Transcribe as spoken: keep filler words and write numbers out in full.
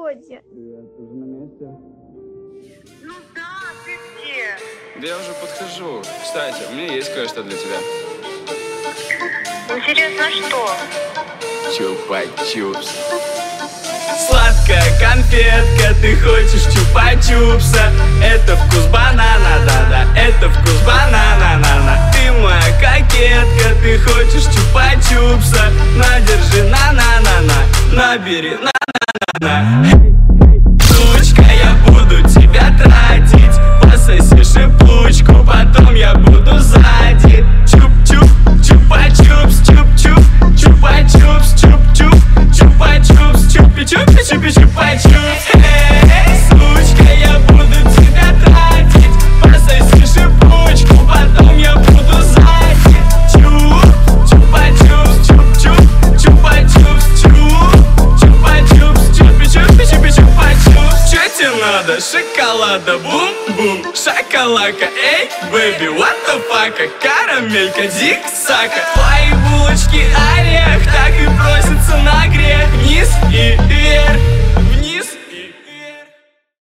Володя. Привет, ты уже на месте? Ну да, ты где? Да я уже подхожу. Кстати, у меня есть кое-что для тебя. Интересно, что? Чупа-чупс. Сладкая конфетка, ты хочешь чупа-чупса. Это вкус банана, да-да, это вкус банана, на-на. Ты моя кокетка, ты хочешь чупа-чупса. На, держи, на-на-на-на, набери, на-на-на-на. Сучка, я буду тебя тратить. Пососи шипучку, потом я буду сзади. Чуп-чуп, чупа-чупс, чуп-чуп, чупа-чупс, чуп-чуп, чупа-чупс, чупи-чупи, чупи-чупа-чупс. Эй, сучка, я буду тебя тратить. Пососи шипучку, потом я буду сзади. Чуп, чупа-чупс, чуп-чуп, чупа-чупс, чуп, чупа-чупс, чупи-чупи, чупи-чупа-чупс. Чё тебе надо? Шоколада, бум-бум, шоколадка, эй, бэби, what the fuck, карамелька, дик, сака. Твои булочки орех, так и просят